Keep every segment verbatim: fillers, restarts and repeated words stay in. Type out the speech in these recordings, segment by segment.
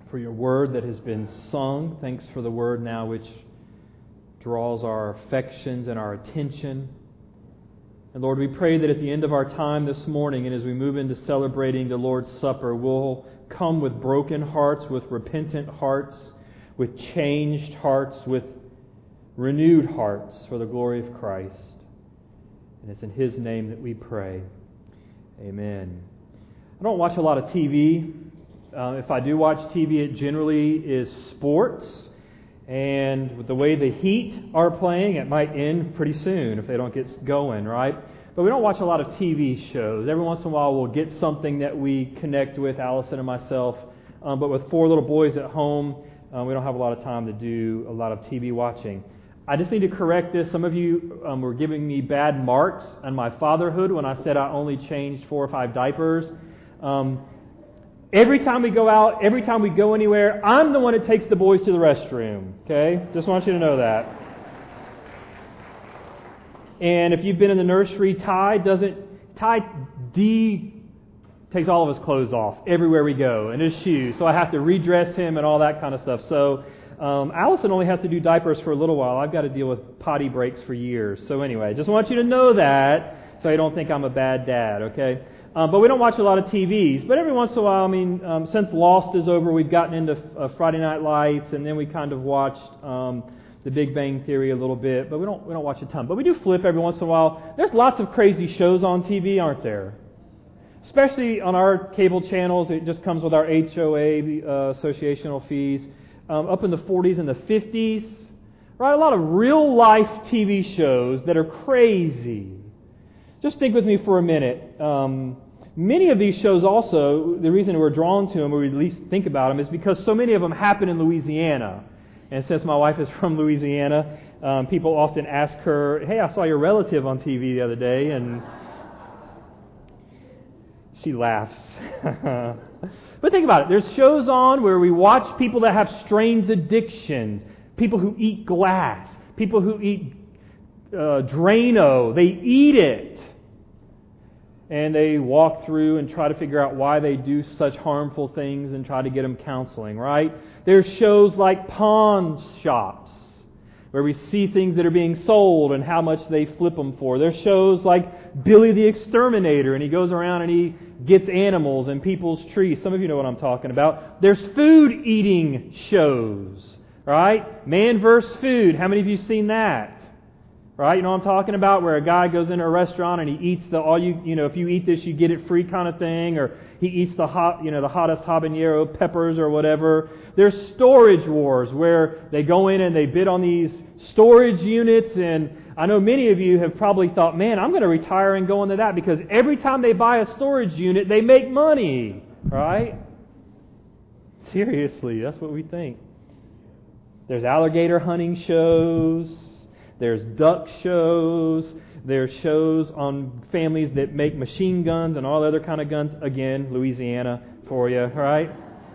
for your word that has been sung. Thanks for the word now which draws our affections and our attention. And Lord, we pray that at the end of our time this morning and as we move into celebrating the Lord's Supper, we'll come with broken hearts, with repentant hearts, with changed hearts, with renewed hearts for the glory of Christ. And it's in His name that we pray. Amen. I don't watch a lot of T V. Uh, if I do watch T V, it generally is sports. And with the way the Heat are playing, it might end pretty soon if they don't get going, right? But we don't watch a lot of T V shows. Every once in a while we'll get something that we connect with, Allison and myself. Um, but with four little boys at home, uh, we don't have a lot of time to do a lot of T V watching. I just need to correct this. Some of you um, were giving me bad marks on my fatherhood when I said I only changed four or five diapers. Um, every time we go out, every time we go anywhere, I'm the one that takes the boys to the restroom. Okay? Just want you to know that. And if you've been in the nursery, Ty doesn't, Ty D takes all of his clothes off everywhere we go and his shoes. So I have to redress him and all that kind of stuff. So um, Allison only has to do diapers for a little while. I've got to deal with potty breaks for years. So anyway, just want you to know that so you don't think I'm a bad dad, okay? Um, but we don't watch a lot of T Vs. But every once in a while, I mean, um, since Lost is over, we've gotten into uh, Friday Night Lights, and then we kind of watched um, The Big Bang Theory a little bit. But we don't we don't watch a ton. But we do flip every once in a while. There's lots of crazy shows on T V, aren't there? Especially on our cable channels. It just comes with our H O A uh, associational fees. Um, up in the forties and the fifties, right? A lot of real life T V shows that are crazy. Just think with me for a minute. Um, many of these shows also, the reason we're drawn to them, or we at least think about them, is because so many of them happen in Louisiana. And since my wife is from Louisiana, um, people often ask her, "Hey, I saw your relative on T V the other day," and she laughs. But think about it. There's shows on where we watch people that have strange addictions, people who eat glass, people who eat uh, Drano. They eat it. And they walk through and try to figure out why they do such harmful things and try to get them counseling, right? There's shows like pawn shops where we see things that are being sold and how much they flip them for. There's shows like Billy the Exterminator, and he goes around and he gets animals in people's trees. Some of you know what I'm talking about. There's food eating shows, right? Man versus Food. How many of you have seen that? Right? You know what I'm talking about? Where a guy goes into a restaurant and he eats the all you you know if you eat this you get it free kind of thing, or he eats the hot you know the hottest habanero peppers or whatever. There's storage wars where they go in and they bid on these storage units, and I know many of you have probably thought, man, I'm going to retire and go into that because every time they buy a storage unit they make money, right? Seriously, that's what we think. There's alligator hunting shows. There's duck shows. There's shows on families that make machine guns and all other kind of guns. Again, Louisiana for you, right?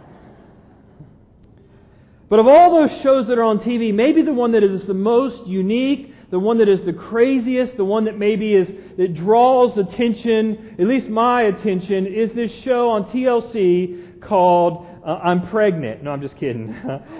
But of all those shows that are on T V, maybe the one that is the most unique, the one that is the craziest, the one that maybe is that draws attention, at least my attention, is this show on T L C called uh, I'm Pregnant. No, I'm just kidding.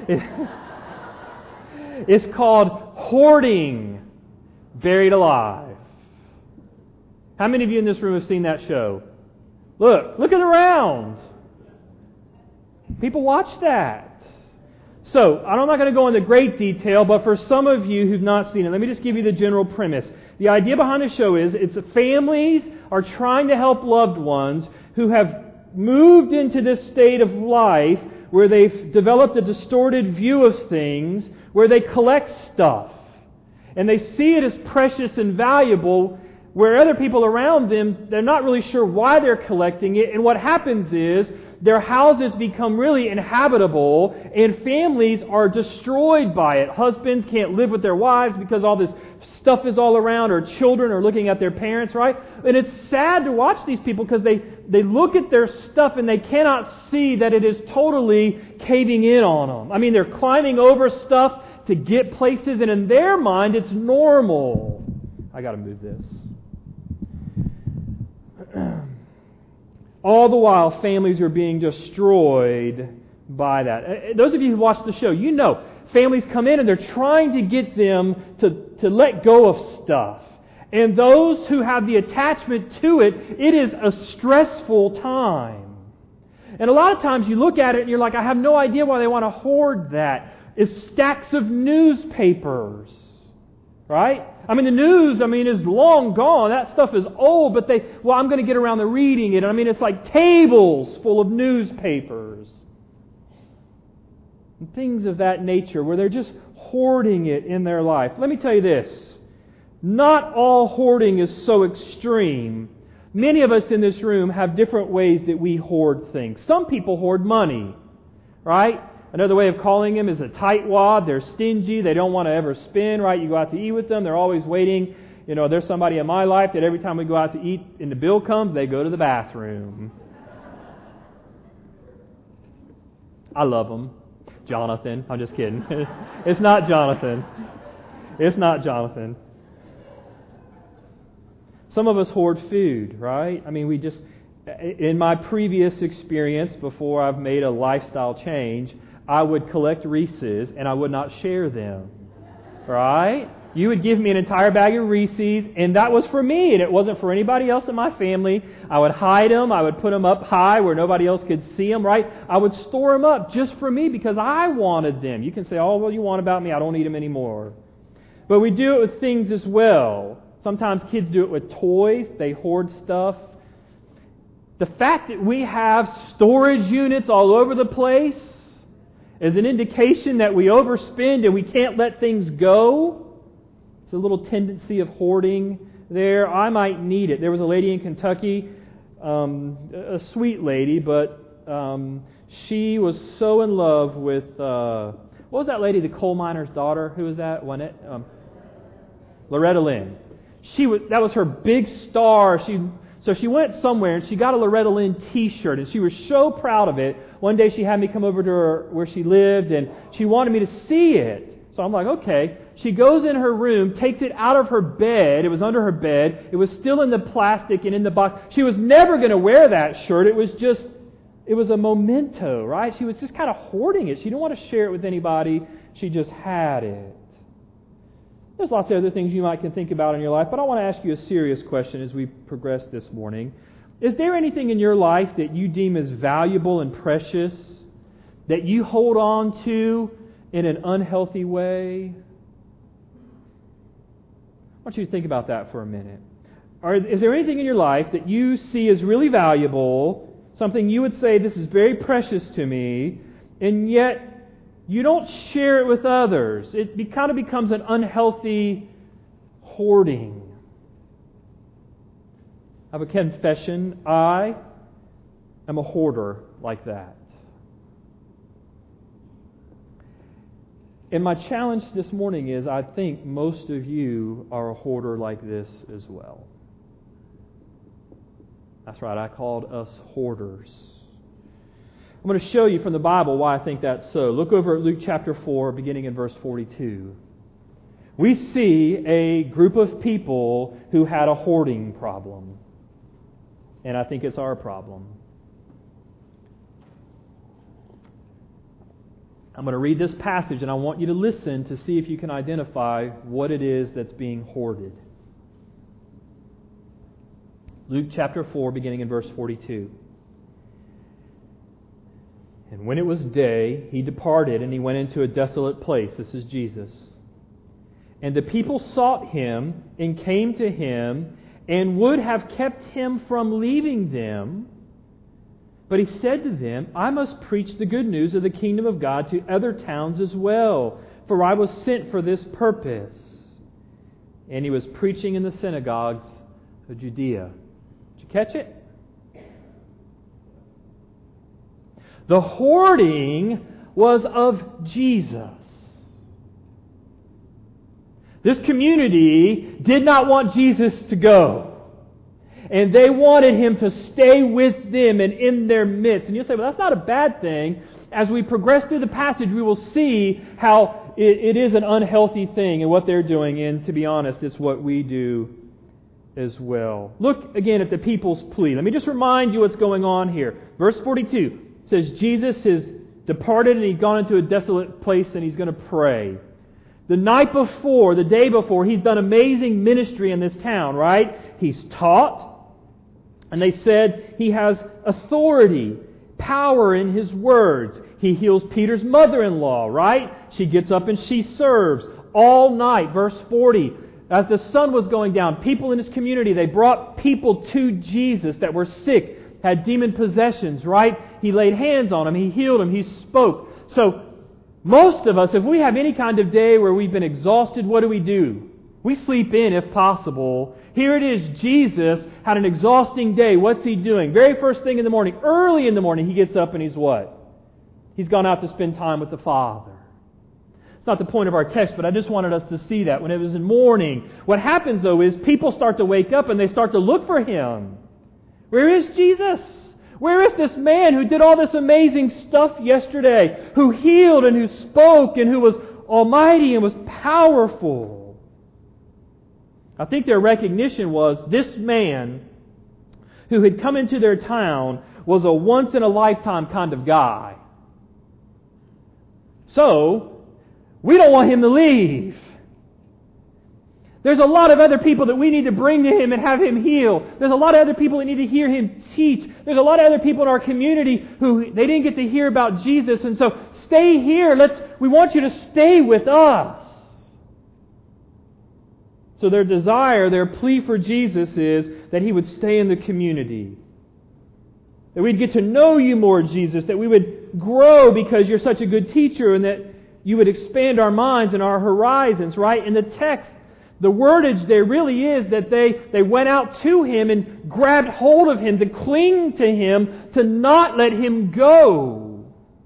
It's called Hoarding Buried Alive. How many of you in this room have seen that show? Look, look at around. People watch that. So, I'm not going to go into great detail, but for some of you who've not seen it, let me just give you the general premise. The idea behind the show is it's that families are trying to help loved ones who have moved into this state of life where they've developed a distorted view of things, where they collect stuff. And they see it as precious and valuable, where other people around them, they're not really sure why they're collecting it. And what happens is their houses become really inhabitable and families are destroyed by it. Husbands can't live with their wives because all this stuff is all around, or children are looking at their parents, right? And it's sad to watch these people because they, they look at their stuff and they cannot see that it is totally caving in on them. I mean, they're climbing over stuff to get places, and in their mind it's normal. I got to move this. All the while, families are being destroyed by that. Those of you who watch the show, you know, families come in and they're trying to get them to, to let go of stuff. And those who have the attachment to it, it is a stressful time. And a lot of times you look at it and you're like, I have no idea why they want to hoard that. It's stacks of newspapers. Right? I mean, the news, I mean, is long gone. That stuff is old, but they, well, I'm going to get around to reading it. I mean, it's like tables full of newspapers. And things of that nature where they're just hoarding it in their life. Let me tell you this. Not all hoarding is so extreme. Many of us in this room have different ways that we hoard things. Some people hoard money, right? Another way of calling them is a tightwad. They're stingy. They don't want to ever spend, right? You go out to eat with them. They're always waiting. You know, there's somebody in my life that every time we go out to eat and the bill comes, they go to the bathroom. I love them. Jonathan. I'm just kidding. It's not Jonathan. It's not Jonathan. Some of us hoard food, right? I mean, we just, in my previous experience, before I've made a lifestyle change, I would collect Reese's and I would not share them, right? You would give me an entire bag of Reese's, and that was for me, and it wasn't for anybody else in my family. I would hide them. I would put them up high where nobody else could see them, right? I would store them up just for me because I wanted them. You can say, oh, well, you want about me. I don't need them anymore. But we do it with things as well. Sometimes kids do it with toys. They hoard stuff. The fact that we have storage units all over the place is an indication that we overspend and we can't let things go. It's a little tendency of hoarding there. I might need it. There was a lady in Kentucky, um, a sweet lady, but um, she was so in love with, uh, what was that lady, the coal miner's daughter? Who was that? One, um, Loretta Lynn. She was, that was her big star. She So she went somewhere and she got a Loretta Lynn t-shirt and she was so proud of it. One day she had me come over to her where she lived and she wanted me to see it. So I'm like, okay. She goes in her room, takes it out of her bed. It was under her bed. It was still in the plastic and in the box. She was never going to wear that shirt. It was just, it was a memento, right? She was just kind of hoarding it. She didn't want to share it with anybody. She just had it. There's lots of other things you might can think about in your life, but I want to ask you a serious question as we progress this morning. Is there anything in your life that you deem as valuable and precious that you hold on to in an unhealthy way? I want you to think about that for a minute. Or is there anything in your life that you see as really valuable, something you would say, this is very precious to me, and yet you don't share it with others? It be, kind of becomes an unhealthy hoarding. I have a confession. I am a hoarder like that. And my challenge this morning is I think most of you are a hoarder like this as well. That's right, I called us hoarders. I'm going to show you from the Bible why I think that's so. Look over at Luke chapter four, beginning in verse forty-two. We see a group of people who had a hoarding problem. And I think it's our problem. I'm going to read this passage and I want you to listen to see if you can identify what it is that's being hoarded. Luke chapter four, beginning in verse forty-two. And when it was day, he departed and he went into a desolate place. This is Jesus. And the people sought him and came to him and would have kept him from leaving them. But he said to them, I must preach the good news of the kingdom of God to other towns as well, for I was sent for this purpose. And he was preaching in the synagogues of Judea. Did you catch it? The hoarding was of Jesus. This community did not want Jesus to go. And they wanted Him to stay with them and in their midst. And you'll say, well, that's not a bad thing. As we progress through the passage, we will see how it, it is an unhealthy thing and what they're doing. And to be honest, it's what we do as well. Look again at the people's plea. Let me just remind you what's going on here. Verse forty-two says Jesus is departed and he'd gone into a desolate place and he's going to pray. The night before, the day before, he's done amazing ministry in this town, right? He's taught, and they said he has authority, power in his words. He heals Peter's mother-in-law, right? She gets up and she serves all night. Verse forty, as the sun was going down, people in his community, they brought people to Jesus that were sick, had demon possessions, right? He laid hands on them, he healed them, he spoke. So, most of us, if we have any kind of day where we've been exhausted, what do we do? We sleep in if possible. Here it is, Jesus had an exhausting day. What's He doing? Very first thing in the morning, early in the morning, He gets up and He's what? He's gone out to spend time with the Father. It's not the point of our text, but I just wanted us to see that when it was in morning. What happens though is people start to wake up and they start to look for Him. Where is Jesus? Where is this man who did all this amazing stuff yesterday, who healed and who spoke and who was almighty and was powerful? I think their recognition was this man who had come into their town was a once-in-a-lifetime kind of guy. So, we don't want him to leave. There's a lot of other people that we need to bring to Him and have Him heal. There's a lot of other people that need to hear Him teach. There's a lot of other people in our community who they didn't get to hear about Jesus. And so stay here. Let's. We want you to stay with us. So their desire, their plea for Jesus is that He would stay in the community. That we'd get to know You more, Jesus. That we would grow because You're such a good teacher, and that You would expand our minds and our horizons, right? In the text, the wordage there really is that they, they went out to Him and grabbed hold of Him, to cling to Him, to not let Him go.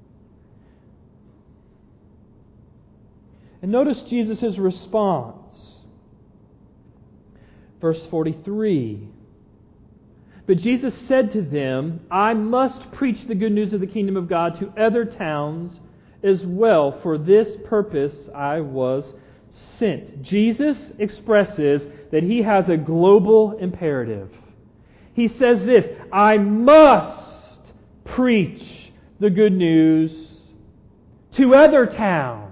And notice Jesus' response. Verse forty-three. But Jesus said to them, I must preach the good news of the kingdom of God to other towns as well. For this purpose I was sent. Jesus expresses that He has a global imperative. He says this, I must preach the good news to other towns.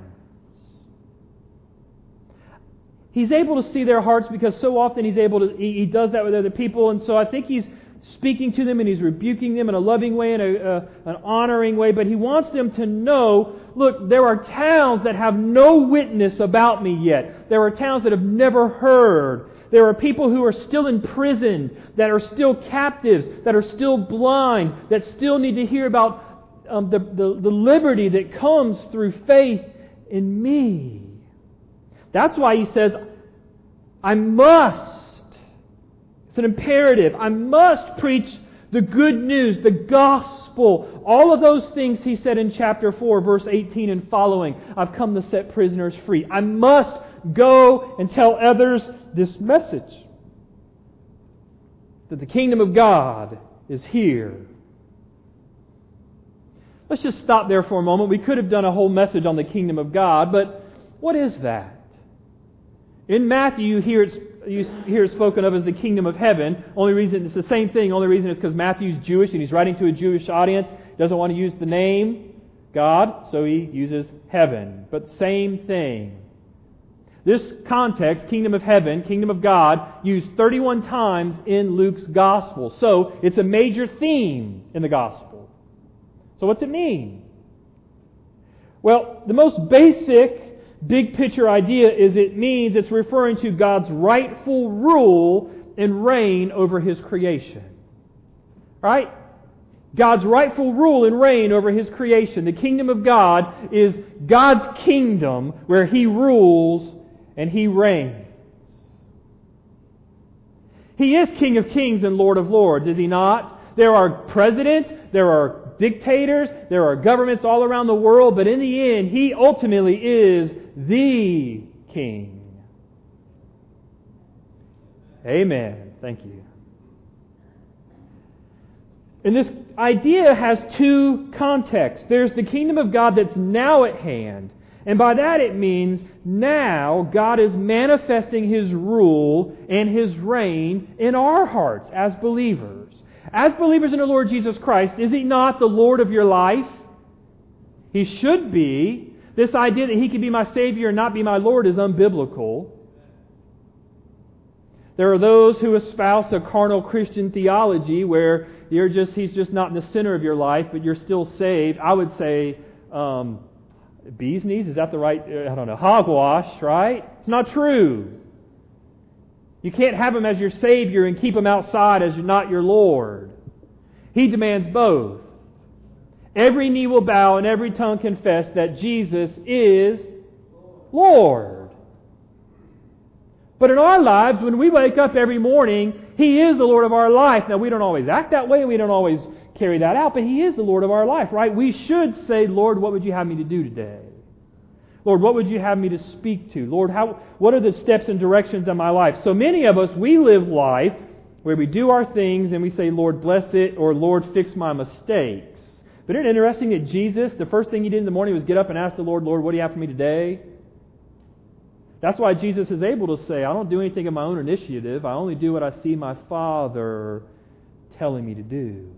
He's able to see their hearts because so often He's able to, He, he does that with other people, and so I think He's speaking to them and He's rebuking them in a loving way and a, a, an honoring way, but He wants them to know, look, there are towns that have no witness about Me yet. There are towns that have never heard. There are people who are still in prison, that are still captives, that are still blind, that still need to hear about um, the, the, the liberty that comes through faith in Me. That's why He says, I must. It's an imperative. I must preach the good news, the gospel. All of those things He said in chapter four, verse eighteen and following. I've come to set prisoners free. I must go and tell others this message. That the kingdom of God is here. Let's just stop there for a moment. We could have done a whole message on the kingdom of God, but what is that? In Matthew, you hear it, you hear it spoken of as the kingdom of heaven. Only reason, it's the same thing. Only reason is because Matthew's Jewish and he's writing to a Jewish audience. Doesn't want to use the name God, so he uses heaven. But same thing. This context, kingdom of heaven, kingdom of God, used thirty-one times in Luke's gospel. So it's a major theme in the gospel. So what's it mean? Well, the most basic big picture idea is it means it's referring to God's rightful rule and reign over His creation. Right? God's rightful rule and reign over His creation. The kingdom of God is God's kingdom where He rules and He reigns. He is King of kings and Lord of lords, is He not? There are presidents, there are dictators, there are governments all around the world, but in the end, He ultimately is the King. Amen. Thank you. And this idea has two contexts. There's the kingdom of God that's now at hand. And by that it means now God is manifesting His rule and His reign in our hearts as believers. As believers in the Lord Jesus Christ, is He not the Lord of your life? He should be. This idea that He can be my Savior and not be my Lord is unbiblical. There are those who espouse a carnal Christian theology where you're just He's just not in the center of your life, but you're still saved. I would say, um, bee's knees, is that the right, I don't know, hogwash, right? It's not true. You can't have Him as your Savior and keep Him outside as not your Lord. He demands both. Every knee will bow and every tongue confess that Jesus is Lord. But in our lives, when we wake up every morning, He is the Lord of our life. Now, we don't always act that way, we don't always carry that out, but He is the Lord of our life, right? We should say, Lord, what would You have me to do today? Lord, what would You have me to speak to? Lord, how? what are the steps and directions in my life? So many of us, we live life where we do our things and we say, Lord, bless it, or Lord, fix my mistakes. But isn't it interesting that Jesus, the first thing He did in the morning was get up and ask the Lord, Lord, what do You have for me today? That's why Jesus is able to say, I don't do anything of my own initiative. I only do what I see my Father telling me to do.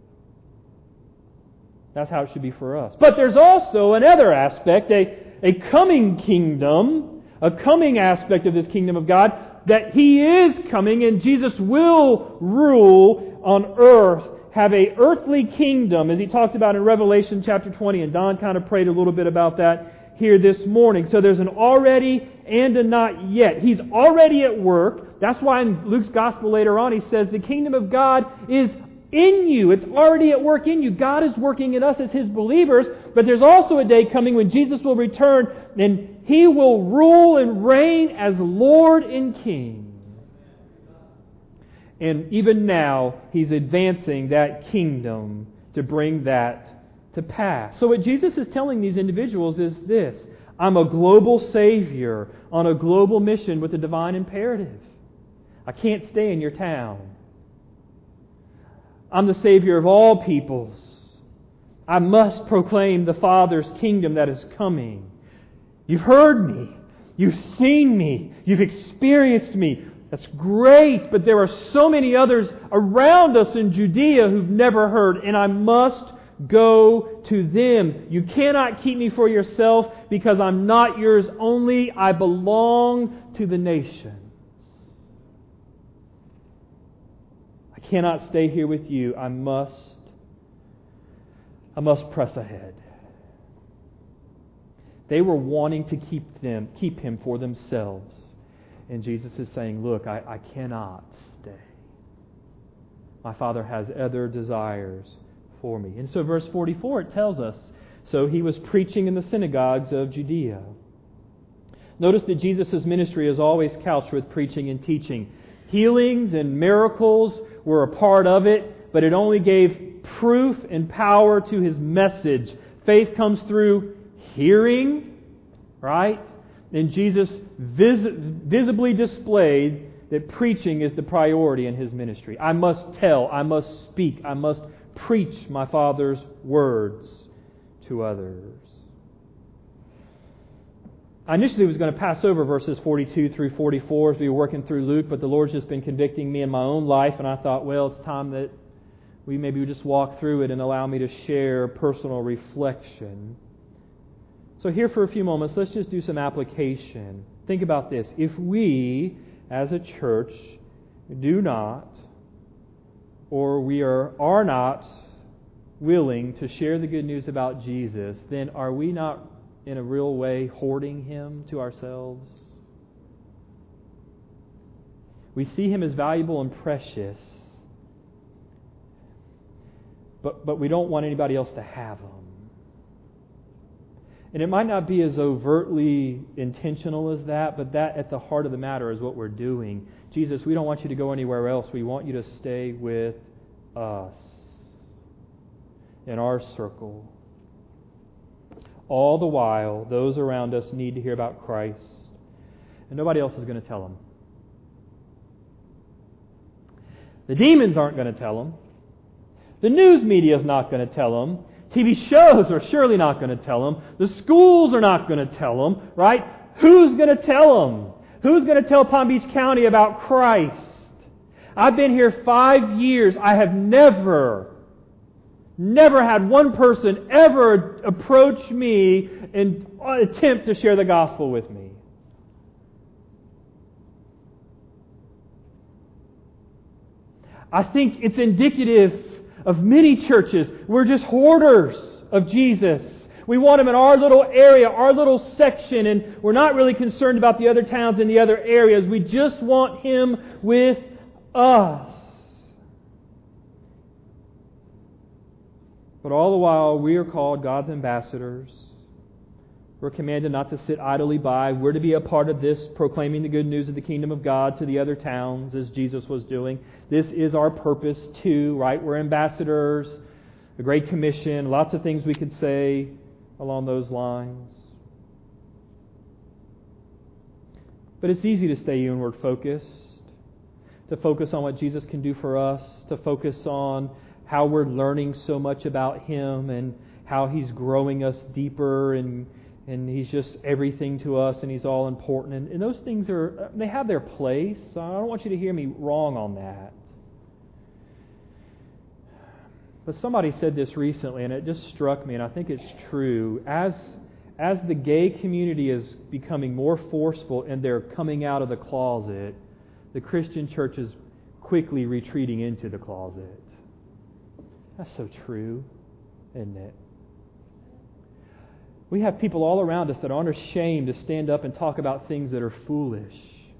That's how it should be for us. But there's also another aspect, a, a coming kingdom, a coming aspect of this kingdom of God, that He is coming and Jesus will rule on earth, have a earthly kingdom, as He talks about in Revelation chapter twenty, and Don kind of prayed a little bit about that here this morning. So there's an already and a not yet. He's already at work. That's why in Luke's Gospel later on He says the kingdom of God is in you. It's already at work in you. God is working in us as His believers, but there's also a day coming when Jesus will return and He will rule and reign as Lord and King. And even now, He's advancing that kingdom to bring that to pass. So what Jesus is telling these individuals is this: I'm a global Savior on a global mission with a divine imperative. I can't stay in your town. I'm the Savior of all peoples. I must proclaim the Father's kingdom that is coming. You've heard me. You've seen me. You've experienced me. That's great, but there are so many others around us in Judea who've never heard, and I must go to them. You cannot keep me for yourself because I'm not yours only. I belong to the nations. I cannot stay here with you. I must, I must press ahead. They were wanting to keep them, keep Him for themselves. And Jesus is saying, look, I, I cannot stay. My Father has other desires for me. And so verse forty-four, it tells us, so He was preaching in the synagogues of Judea. Notice that Jesus' ministry is always couched with preaching and teaching. Healings and miracles were a part of it, but it only gave proof and power to His message. Faith comes through hearing, right? And Jesus vis- visibly displayed that preaching is the priority in His ministry. I must tell, I must speak, I must preach my Father's words to others. I initially was going to pass over verses forty-two through forty-four as we were working through Luke, but the Lord's just been convicting me in my own life, and I thought, well, it's time that we maybe just walk through it and allow me to share personal reflection. So here for a few moments, let's just do some application. Think about this. If we, as a church, do not, or we are, are not willing to share the good news about Jesus, then are we not in a real way hoarding Him to ourselves? We see Him as valuable and precious, but, but we don't want anybody else to have Him. And it might not be as overtly intentional as that, but that at the heart of the matter is what we're doing. Jesus, we don't want you to go anywhere else. We want you to stay with us in our circle. All the while, those around us need to hear about Christ, and nobody else is going to tell them. The demons aren't going to tell them. The news media is not going to tell them. T V shows are surely not going to tell them. The schools are not going to tell them, right? Who's going to tell them? Who's going to tell Palm Beach County about Christ? I've been here five years. I have never, Never had one person ever approach me and attempt to share the gospel with me. I think it's indicative of many churches. We're just hoarders of Jesus. We want Him in our little area, our little section, and we're not really concerned about the other towns and the other areas. We just want Him with us. But all the while, we are called God's ambassadors. We're commanded not to sit idly by. We're to be a part of this, proclaiming the good news of the kingdom of God to the other towns, as Jesus was doing. This is our purpose too, right? We're ambassadors, the Great Commission, lots of things we could say along those lines. But it's easy to stay inward focused, to focus on what Jesus can do for us, to focus on how we're learning so much about Him and how He's growing us deeper and and He's just everything to us and He's all important. And, and those things are, they have their place. So I don't want you to hear me wrong on that. But somebody said this recently and it just struck me, and I think it's true. As, as the gay community is becoming more forceful in their coming out of the closet, the Christian church is quickly retreating into the closet. That's so true, isn't it? We have people all around us that aren't ashamed to stand up and talk about things that are foolish.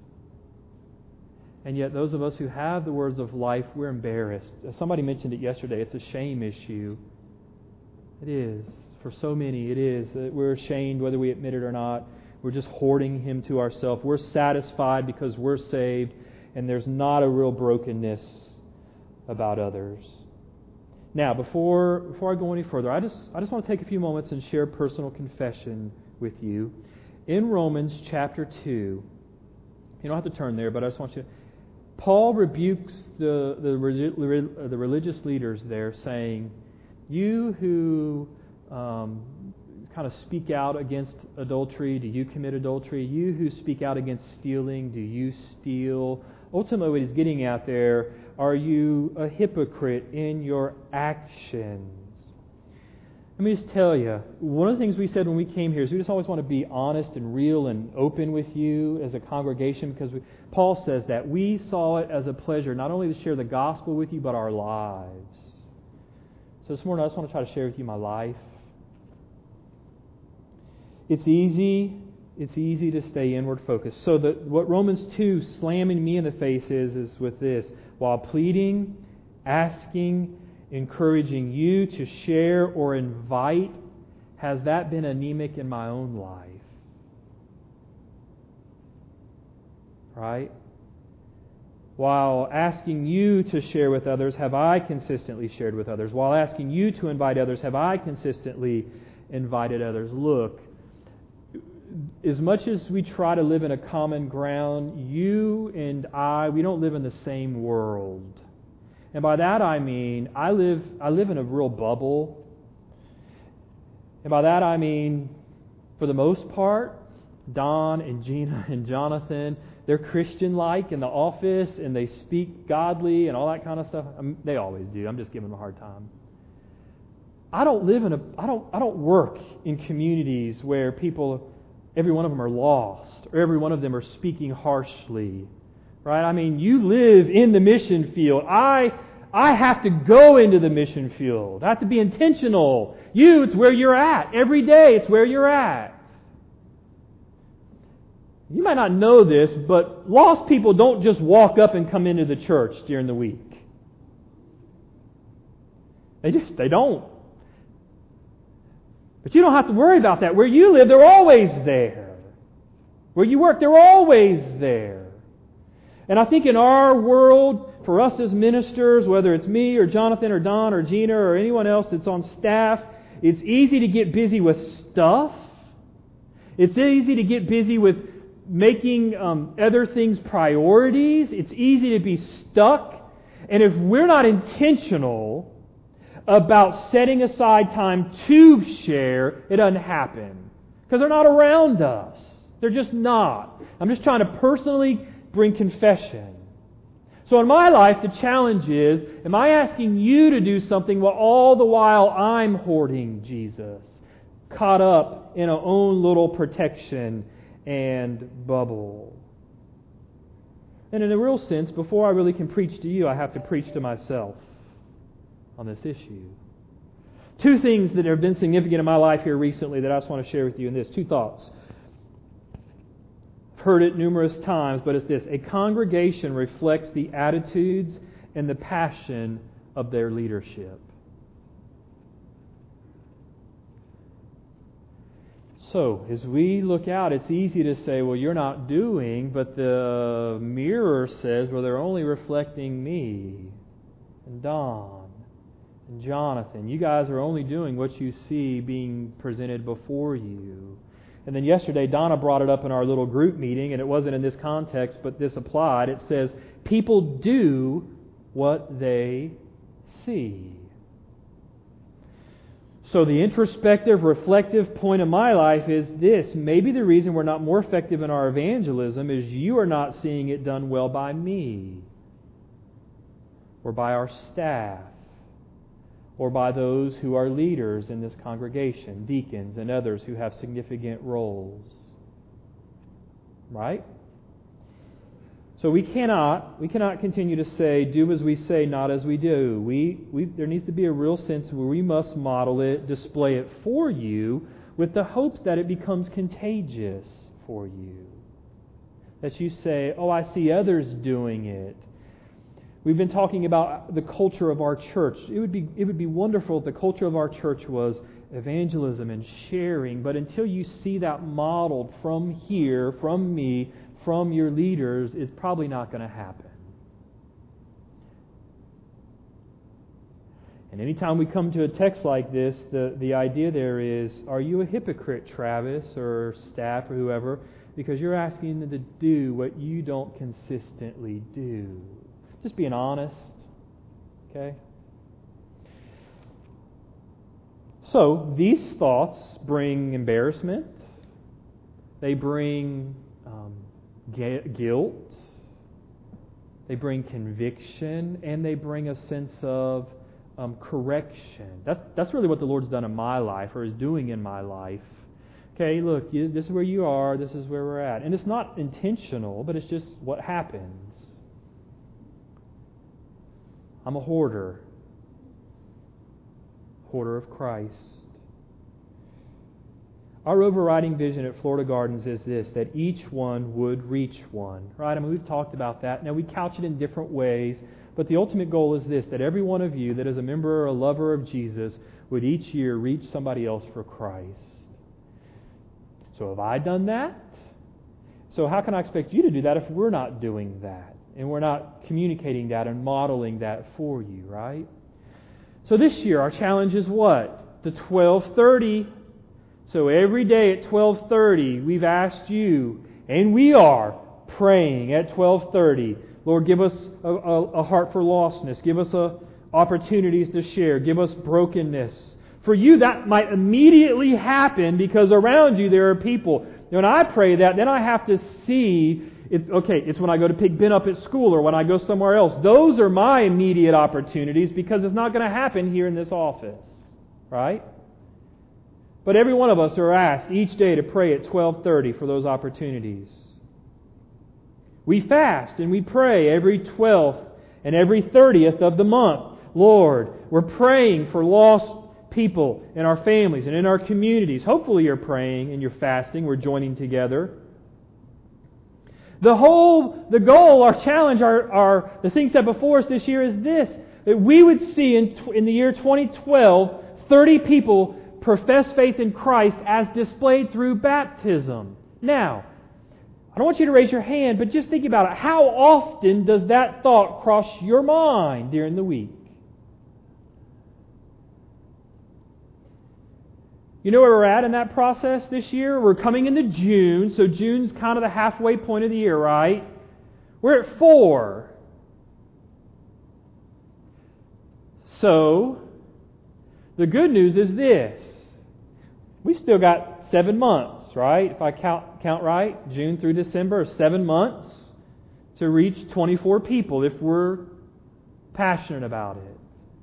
And yet those of us who have the words of life, we're embarrassed. As somebody mentioned it yesterday, it's a shame issue. It is. For so many, it is. We're ashamed whether we admit it or not. We're just hoarding Him to ourselves. We're satisfied because we're saved, and there's not a real brokenness about others. Now, before before I go any further, I just I just want to take a few moments and share personal confession with you. In Romans chapter two, you don't have to turn there, but I just want you to, Paul rebukes the the, the religious leaders there, saying, "You who um, kind of speak out against adultery, do you commit adultery? You who speak out against stealing, do you steal?" Ultimately, what he's getting at there, are you a hypocrite in your actions? Let me just tell you, one of the things we said when we came here is we just always want to be honest and real and open with you as a congregation, because we, Paul says that we saw it as a pleasure not only to share the gospel with you, but our lives. So this morning I just want to try to share with you my life. It's easy It's easy to stay inward focused. So the, what Romans two slamming me in the face is, is with this. While pleading, asking, encouraging you to share or invite, has that been anemic in my own life? Right? While asking you to share with others, have I consistently shared with others? While asking you to invite others, have I consistently invited others? Look, as much as we try to live in a common ground, you and I, we don't live in the same world. And by that I mean, I live I live in a real bubble. And by that I mean, for the most part, Don and Gina and Jonathan, they're Christian-like in the office, and they speak godly and all that kind of stuff. I mean, they always do. I'm just giving them a hard time. I don't live in a I don't I don't work in communities where people, every one of them are lost, or every one of them are speaking harshly, right? I mean, you live in the mission field. I I have to go into the mission field. I have to be intentional. You, it's where you're at. Every day, it's where you're at. You might not know this, but lost people don't just walk up and come into the church during the week. They just, they don't. But you don't have to worry about that. Where you live, they're always there. Where you work, they're always there. And I think in our world, for us as ministers, whether it's me or Jonathan or Don or Gina or anyone else that's on staff, it's easy to get busy with stuff. It's easy to get busy with making um, other things priorities. It's easy to be stuck. And if we're not intentional about setting aside time to share, it doesn't happen. Because they're not around us. They're just not. I'm just trying to personally bring confession. So in my life, the challenge is, am I asking you to do something while all the while I'm hoarding Jesus, caught up in our own little protection and bubble? And in a real sense, before I really can preach to you, I have to preach to myself on this issue. Two things that have been significant in my life here recently that I just want to share with you in this. Two thoughts. I've heard it numerous times, but it's this. A congregation reflects the attitudes and the passion of their leadership. So, as we look out, it's easy to say, well, you're not doing, but the mirror says, well, they're only reflecting me and Don and Jonathan. You guys are only doing what you see being presented before you. And then yesterday, Donna brought it up in our little group meeting, and it wasn't in this context, but this applied. It says, people do what they see. So the introspective, reflective point of my life is this. Maybe the reason we're not more effective in our evangelism is you are not seeing it done well by me, or by our staff, or by those who are leaders in this congregation, deacons and others who have significant roles. Right? So we cannot we cannot continue to say, do as we say, not as we do. We, we there needs to be a real sense where we must model it, display it for you, with the hopes that it becomes contagious for you. That you say, oh, I see others doing it. We've been talking about the culture of our church. It would be it would be wonderful if the culture of our church was evangelism and sharing, but until you see that modeled from here, from me, from your leaders, it's probably not going to happen. And anytime we come to a text like this, the, the idea there is, are you a hypocrite, Travis, or staff, or whoever, because you're asking them to do what you don't consistently do? Just being honest. Okay? So, these thoughts bring embarrassment. They bring um, guilt, they bring conviction, and they bring a sense of um, correction. That's that's really what the Lord's done in my life, or is doing in my life. Okay, look, you, this is where you are, this is where we're at. And it's not intentional, but it's just what happens. I'm a hoarder. Hoarder of Christ. Our overriding vision at Florida Gardens is this, that each one would reach one. Right? I mean, we've talked about that. Now, we couch it in different ways, but the ultimate goal is this, that every one of you that is a member or a lover of Jesus would each year reach somebody else for Christ. So have I done that? So how can I expect you to do that if we're not doing that? And we're not communicating that and modeling that for you, right? So this year, our challenge is what? The twelve thirty. So every day at twelve thirty, we've asked you, and we are praying at twelve thirty. Lord, give us a, a, a heart for lostness. Give us a, opportunities to share. Give us brokenness. For you, that might immediately happen because around you there are people. When I pray that, then I have to see, it's, okay, it's when I go to pick Ben up at school or when I go somewhere else. Those are my immediate opportunities because it's not going to happen here in this office. Right? But every one of us are asked each day to pray at twelve thirty for those opportunities. We fast and we pray every twelfth and every thirtieth of the month. Lord, we're praying for lost people in our families and in our communities. Hopefully you're praying and you're fasting. We're joining together. The whole, the goal, our challenge, our, our the thing set before us this year is this, that we would see in, in the year twenty twelve, thirty people profess faith in Christ as displayed through baptism. Now, I don't want you to raise your hand, but just think about it. How often does that thought cross your mind during the week? You know where we're at in that process this year? We're coming into June, so June's kind of the halfway point of the year, right? We're at four. So, the good news is this. We still got seven months, right? If I count count right, June through December, seven months to reach twenty-four people if we're passionate about it.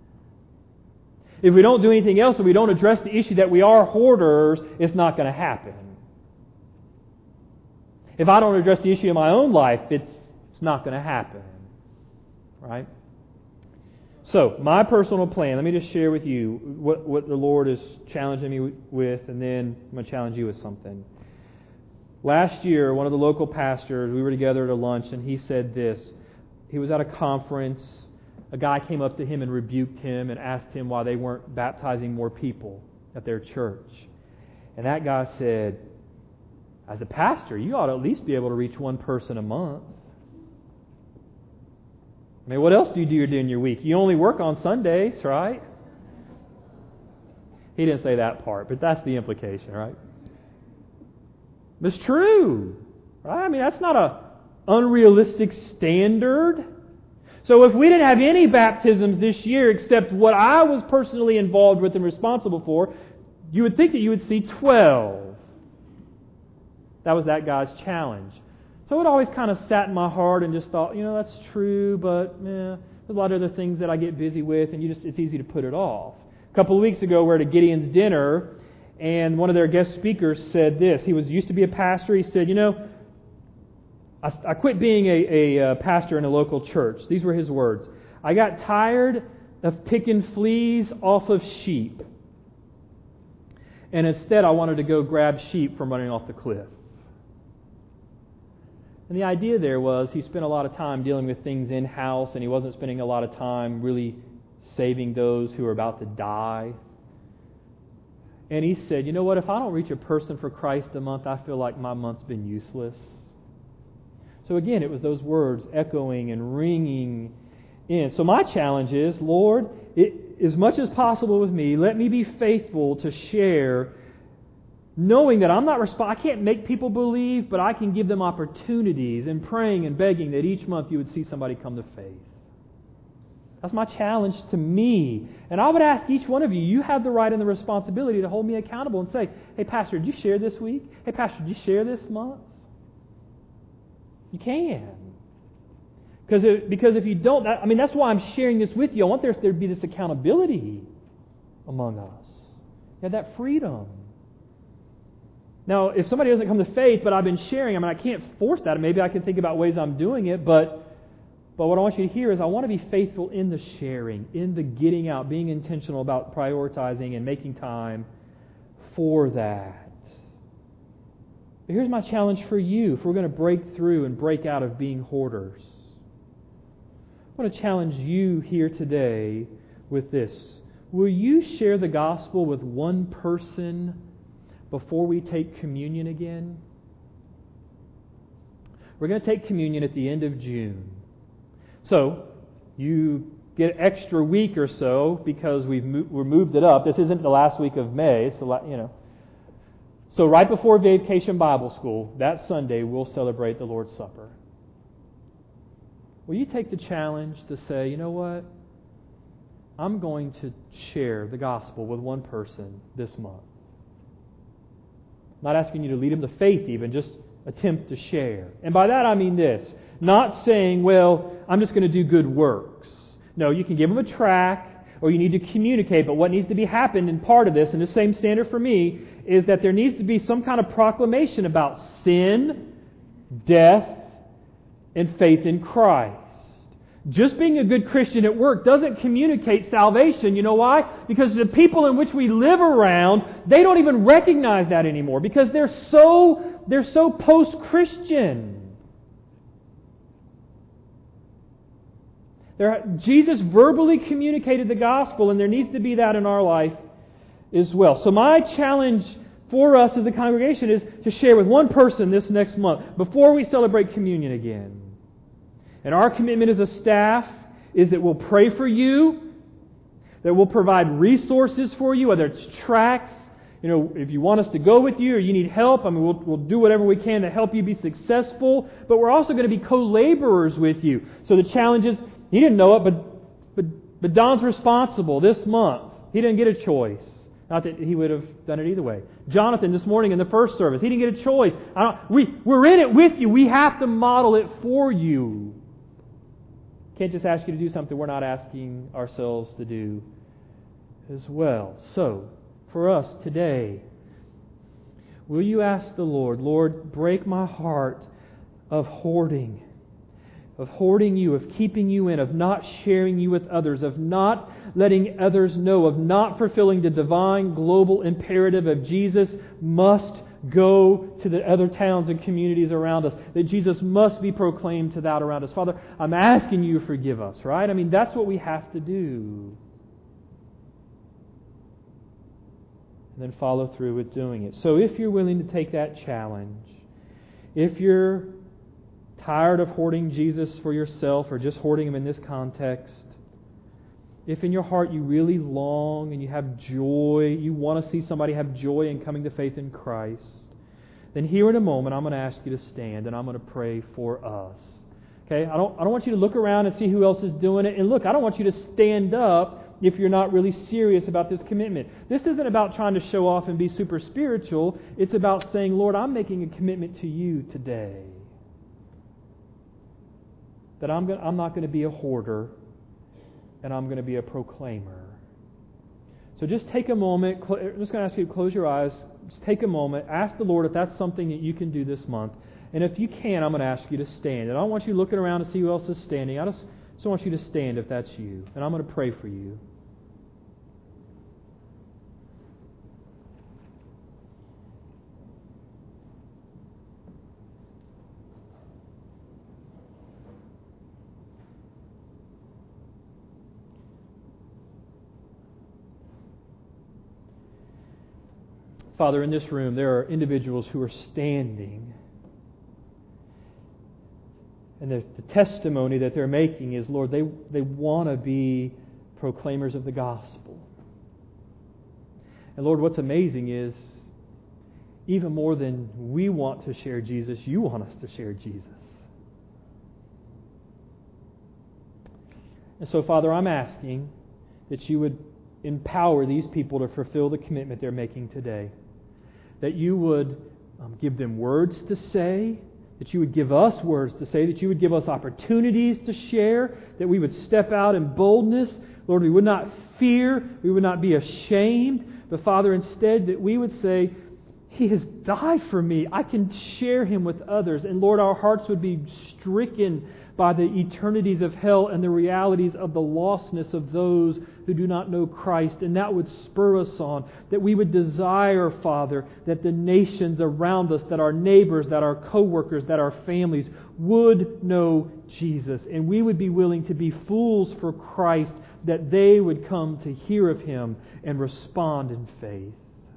If we don't do anything else, if we don't address the issue that we are hoarders, it's not going to happen. If I don't address the issue in my own life, it's, it's not going to happen. Right? So, my personal plan, let me just share with you what, what the Lord is challenging me with, and then I'm going to challenge you with something. Last year, one of the local pastors, we were together at a lunch, and he said this. He was at a conference. A guy came up to him and rebuked him and asked him why they weren't baptizing more people at their church. And that guy said, as a pastor, you ought to at least be able to reach one person a month. I mean, what else do you do during your week? You only work on Sundays, right? He didn't say that part, but that's the implication, right? It's true, right? I mean, that's not an unrealistic standard. So if we didn't have any baptisms this year except what I was personally involved with and responsible for, you would think that you would see twelve. That was that guy's challenge. So it always kind of sat in my heart and just thought, you know, that's true, but eh, there's a lot of other things that I get busy with, and you just it's easy to put it off. A couple of weeks ago, we were at a Gideon's dinner, and one of their guest speakers said this. He was used to be a pastor. He said, you know, I, I quit being a, a, a pastor in a local church. These were his words. I got tired of picking fleas off of sheep. And instead I wanted to go grab sheep from running off the cliff. And the idea there was he spent a lot of time dealing with things in-house, and he wasn't spending a lot of time really saving those who are about to die. And he said, you know what, if I don't reach a person for Christ a month, I feel like my month's been useless. So again, it was those words echoing and ringing in. So my challenge is, Lord, it, as much as possible with me, let me be faithful to share, knowing that I'm not resp- I can't make people believe, but I can give them opportunities, and praying and begging that each month you would see somebody come to faith. That's my challenge to me. And I would ask each one of you, you have the right and the responsibility to hold me accountable and say, hey, Pastor, did you share this week? Hey, Pastor, did you share this month? You can. Because it, because if you don't, I mean, that's why I'm sharing this with you. I want there, there to be this accountability among us. You have that freedom. Now, if somebody doesn't come to faith, but I've been sharing, I mean, I can't force that. Maybe I can think about ways I'm doing it, but but what I want you to hear is I want to be faithful in the sharing, in the getting out, being intentional about prioritizing and making time for that. But here's my challenge for you if we're going to break through and break out of being hoarders. I want to challenge you here today with this. Will you share the gospel with one person before we take communion again? We're going to take communion at the end of June. So, you get an extra week or so because we've mo- we moved it up. This isn't the last week of May, so you know. So right before Vacation Bible School, that Sunday, we'll celebrate the Lord's Supper. Will you take the challenge to say, you know what? I'm going to share the gospel with one person this month. I'm not asking you to lead them to faith even, just attempt to share. And by that I mean this. Not saying, well, I'm just going to do good works. No, you can give them a tract, or you need to communicate, but what needs to be happened in part of this, and the same standard for me, is that there needs to be some kind of proclamation about sin, death, and faith in Christ. Just being a good Christian at work doesn't communicate salvation. You know why? Because the people in which we live around, they don't even recognize that anymore because they're so they're so post-Christian. There, Jesus verbally communicated the gospel, and there needs to be that in our life as well. So my challenge for us as a congregation is to share with one person this next month before we celebrate communion again. And our commitment as a staff is that we'll pray for you, that we'll provide resources for you, whether it's tracts, you know, if you want us to go with you or you need help, I mean, we'll, we'll do whatever we can to help you be successful. But we're also going to be co-laborers with you. So the challenge is, he didn't know it, but, but, but Don's responsible this month. He didn't get a choice Not that he would have done it either way. Jonathan this morning in the first service, he didn't get a choice. I don't, we, we're in it with you. We have to model it for you. Can't just ask you to do something we're not asking ourselves to do as well. So, for us today, will you ask the Lord, Lord, break my heart of hoarding, of hoarding you, of keeping you in, of not sharing you with others, of not letting others know, of not fulfilling the divine global imperative of Jesus must go to the other towns and communities around us, that Jesus must be proclaimed to that around us. Father, I'm asking you to forgive us, right? I mean, that's what we have to do. And then follow through with doing it. So if you're willing to take that challenge, if you're tired of hoarding Jesus for yourself or just hoarding Him in this context, if in your heart you really long and you have joy, you want to see somebody have joy in coming to faith in Christ, then here in a moment I'm going to ask you to stand and I'm going to pray for us. Okay? I don't, I don't want you to look around and see who else is doing it. And look, I don't want you to stand up if you're not really serious about this commitment. This isn't about trying to show off and be super spiritual. It's about saying, Lord, I'm making a commitment to you today. That I'm, going, I'm not going to be a hoarder, and I'm going to be a proclaimer. So just take a moment. I'm just going to ask you to close your eyes. Just take a moment. Ask the Lord if that's something that you can do this month. And if you can, I'm going to ask you to stand. And I don't want you looking around to see who else is standing. I just, just want you to stand if that's you. And I'm going to pray for you. Father, in this room, there are individuals who are standing. And the, the testimony that they're making is, Lord, they, they want to be proclaimers of the gospel. And Lord, what's amazing is, even more than we want to share Jesus, you want us to share Jesus. And so, Father, I'm asking that you would empower these people to fulfill the commitment they're making today. That you would um, give them words to say, that you would give us words to say, that you would give us opportunities to share, that we would step out in boldness. Lord, we would not fear, we would not be ashamed, but Father, instead that we would say, He has died for me. I can share Him with others. And Lord, our hearts would be stricken by the eternities of hell and the realities of the lostness of those who do not know Christ. And that would spur us on, that we would desire, Father, that the nations around us, that our neighbors, that our co-workers, that our families would know Jesus. And we would be willing to be fools for Christ, that they would come to hear of Him and respond in faith.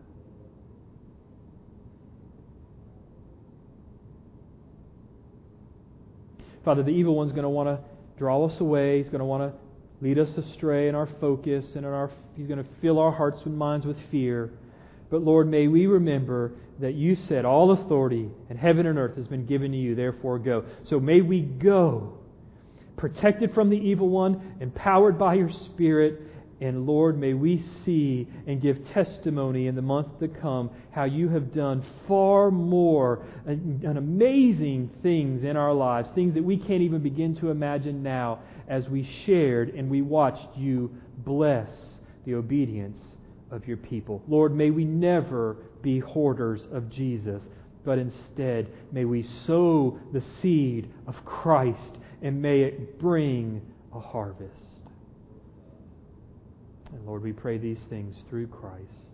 Father, the evil one's going to want to draw us away. He's going to want to lead us astray in our focus, and in our, he's going to fill our hearts and minds with fear. But Lord, may we remember that you said all authority in heaven and earth has been given to you, therefore go. So may we go, protected from the evil one, empowered by your Spirit. And Lord, may we see and give testimony in the month to come how you have done far more and amazing things in our lives, things that we can't even begin to imagine now, as we shared and we watched you bless the obedience of your people. Lord, may we never be hoarders of Jesus, but instead may we sow the seed of Christ, and may it bring a harvest. And Lord, we pray these things through Christ.